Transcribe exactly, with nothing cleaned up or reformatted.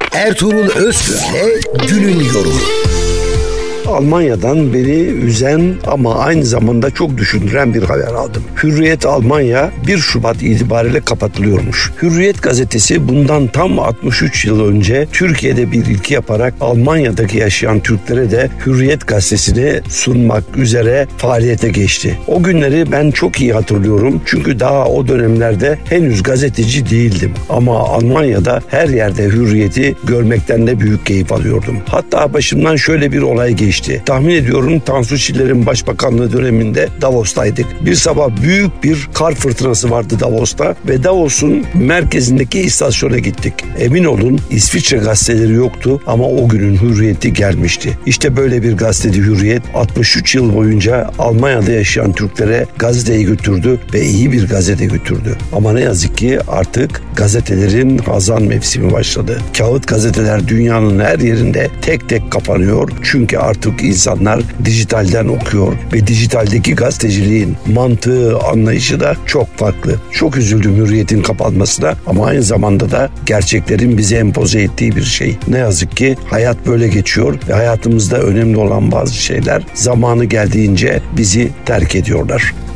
Ertuğrul Özkürk'le günün yorumu. Almanya'dan beni üzen ama aynı zamanda çok düşündüren bir haber aldım. Hürriyet Almanya bir Şubat itibariyle kapatılıyormuş. Hürriyet gazetesi bundan tam altmış üç yıl önce Türkiye'de bir ilki yaparak Almanya'daki yaşayan Türklere de Hürriyet gazetesini sunmak üzere faaliyete geçti. O günleri ben çok iyi hatırlıyorum çünkü daha o dönemlerde henüz gazeteci değildim. Ama Almanya'da her yerde Hürriyet'i görmekten de büyük keyif alıyordum. Hatta başımdan şöyle bir olay geçti. Tahmin ediyorum Tansu Çiller'in başbakanlığı döneminde Davos'taydık. Bir sabah büyük bir kar fırtınası vardı Davos'ta ve Davos'un merkezindeki istasyona gittik. Emin olun İsviçre gazeteleri yoktu ama o günün Hürriyet'i gelmişti. İşte böyle bir gazeteci Hürriyet altmış üç yıl boyunca Almanya'da yaşayan Türklere gazeteyi götürdü ve iyi bir gazete götürdü. Ama ne yazık ki artık gazetelerin hazan mevsimi başladı. Kağıt gazeteler dünyanın her yerinde tek tek kapanıyor çünkü artık insanlar dijitalden okuyor ve dijitaldeki gazeteciliğin mantığı, anlayışı da çok farklı. Çok üzüldüm Hürriyet'in kapanmasına ama aynı zamanda da gerçeklerin bize empoze ettiği bir şey. Ne yazık ki hayat böyle geçiyor ve hayatımızda önemli olan bazı şeyler zamanı geldiğince bizi terk ediyorlar.